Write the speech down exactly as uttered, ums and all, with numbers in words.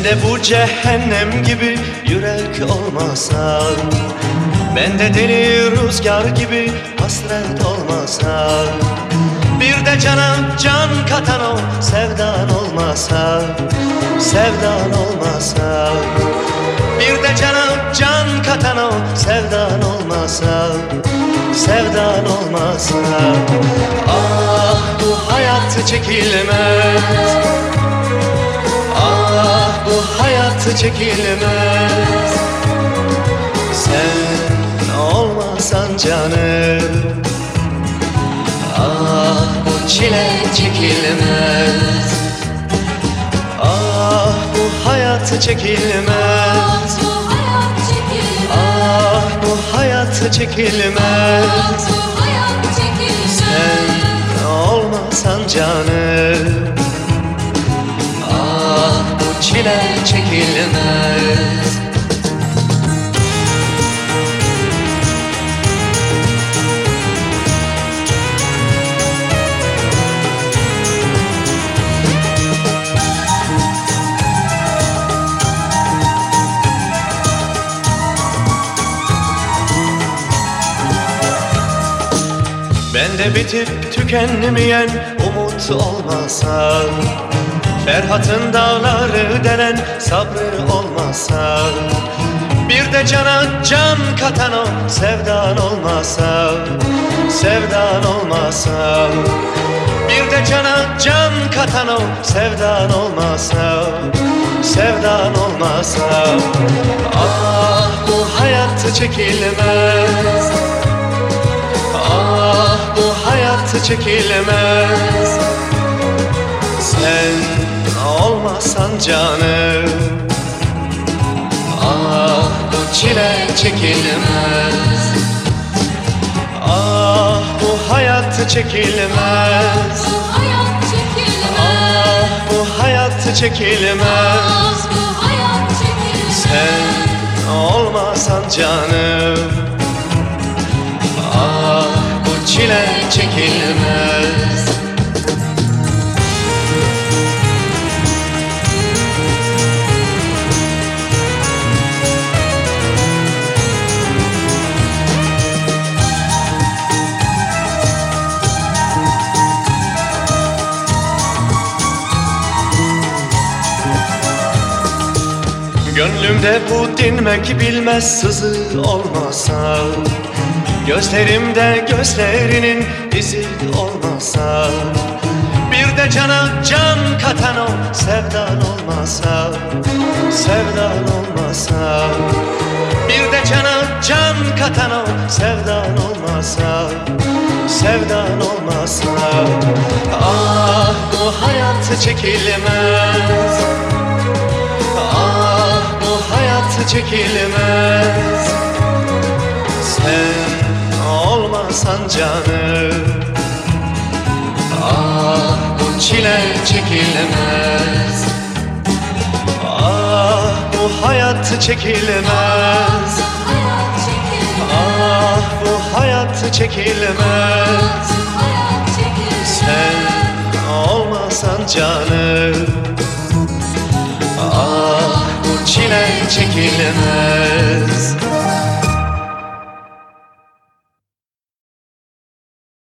Sende bu cehennem gibi yürek olmasa, bende deli rüzgar gibi hasret olmasa, bir de cana can katan o sevdan olmasa, sevdan olmasa, bir de cana can katan o sevdan olmasa, sevdan olmasa. Ah bu hayat çekilmez, ah bu hayat çekilmez, sen olmasan canım. Ah bu çile çekilmez, ah bu hayat çekilmez, ah bu hayat çekilmez, sen olmasan canım. Ah bu çile çekilmez. Bende bitip tükenmeyen umut olmasa, Ferhat'ın dağları delen sabrı olmasa, bir de cana can katan o sevdan olmasa, sevdan olmasa, bir de cana can katan o sevdan olmasa, sevdan olmasa. Ah bu hayat çekilmez, ah bu hayat çekilmez, sen olmasan canım. Ah bu çile çekilmez, ah bu hayat çekilmez, ah bu hayat çekilmez, sen olmasan canım. Ah bu çile çekilmez. Gönlümde bu dinmek bilmez sızı olmasa, gözlerimde gözlerinin izi olmasa, bir de cana can katan o sevdan olmasa, sevdan olmasa, bir de cana can katan o sevdan olmasa, sevdan olmasa. Ah bu hayat çekilmez, ah bu hayat çekilmez, sen olmasan canım. Ah bu çile çekilmez, ah bu hayat çekilmez, ah bu hayat çekilmez, sen olmasan canım. Ah bu çile çekilmez.